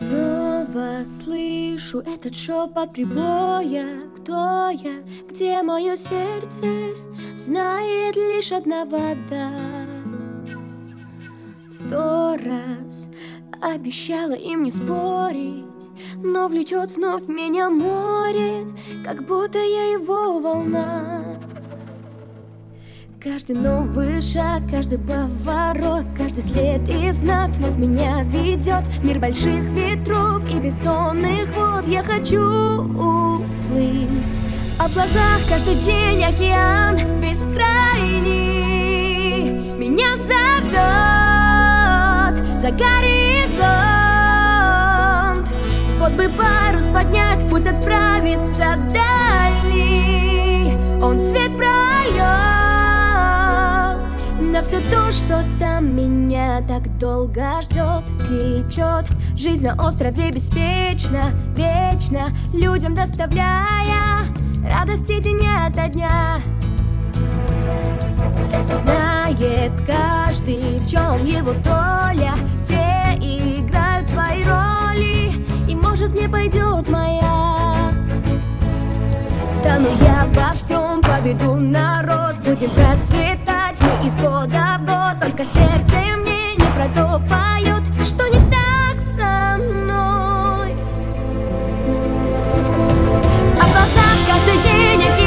Снова слышу этот шепот прибоя. Кто я? Где мое сердце? Знает лишь одного «да». 100 раз обещала им не спорить, но влечет вновь меня море, как будто я его волна. Каждый новый шаг, каждый поворот, каждый след и знак вновь меня ведет в мир больших ветров и бездонных вод. Я хочу уплыть, а в глазах каждый день океан бескрайний меня зовет за горизонт. Вот бы парус поднять, в путь отправиться дальний, он свет прольет на все то, что там меня так долго ждет. Течет жизнь на острове беспечно, вечно, людям доставляя радости день ото дня. Знает каждый, в чем его доля, все играют свои роли, и может мне пойдет моя. Стану я вождем, поведу народ, будем процветать мы из года в год. Только сердце мне не про то поет, что не так со мной. А в глазах каждый день